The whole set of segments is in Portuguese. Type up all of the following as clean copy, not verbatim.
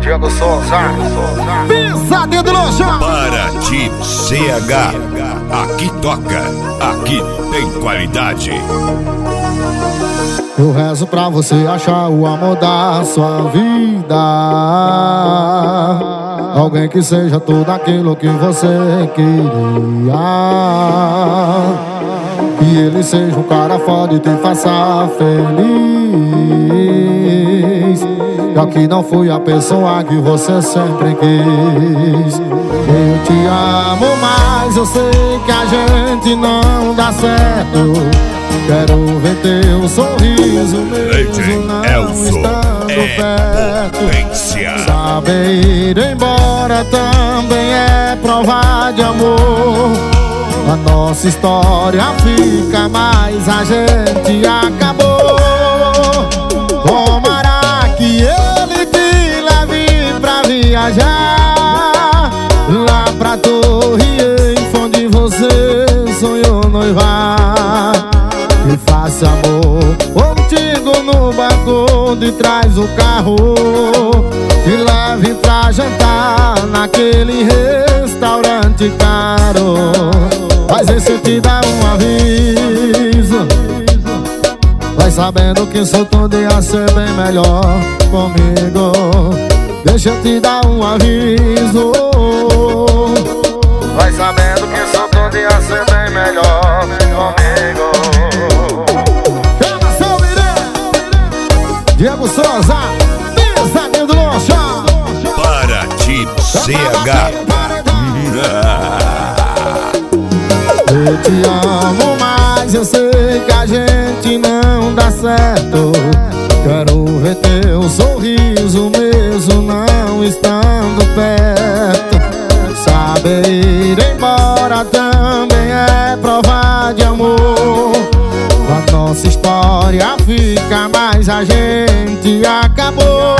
Diego Souza. Pisadinha do Lojão. Para de CH. Aqui toca, aqui tem qualidade. Eu rezo pra você achar o amor da sua vida. Alguém que seja tudo aquilo que você queria. Que ele seja um cara foda e te faça feliz. Já que não fui a pessoa que você sempre quis. Eu te amo, mas eu sei que a gente não dá certo. Quero ver teu sorriso mesmo não estando perto. Saber ir embora também é prova de amor. A nossa história fica, mas a gente acabou. Tomara que ele te leve pra viajar lá pra Torre Eiffel, onde você sonhou noivar. E faça amor contigo no banco de trás do carro. Te leve pra jantar naquele restaurante caro. Mas deixa eu te dar um aviso. Vai sabendo que isso tudo ia ser bem melhor comigo. Deixa eu te dar um aviso. Vai sabendo que isso tudo ia ser bem melhor comigo. Diego Souza, Pisadinha do Lojão. Para de CH. Eu te amo, mas eu sei que a gente não dá certo. Quero ver teu sorriso mesmo não estando perto. Saber ir embora também é prova de amor. A nossa história fica, mas a gente acabou.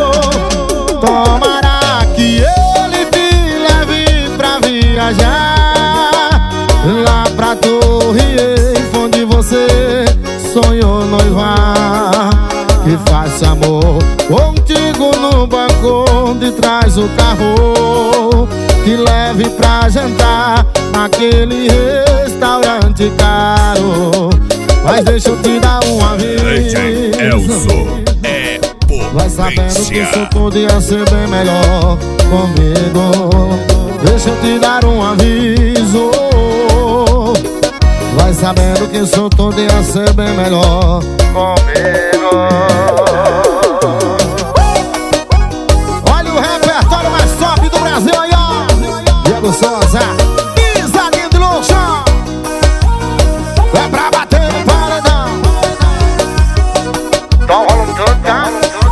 Tomara que ele te leve pra viajar lá pra Torre Eiffel, onde você sonhou noivar. Que faça amor contigo no banco de trás do carro. Que leve pra jantar naquele restaurante caro. Mas deixa eu te dar um aviso. Vai sabendo que isso tudo ia ser bem melhor comigo. Deixa eu te dar um aviso. Vai sabendo que isso tudo ia ser bem melhor comigo. Olha o repertório mais top do Brasil aí, ó. Diego Souza, Pisadinha do Lojão. É pra bater no paredão. Então rola um tudo, tá?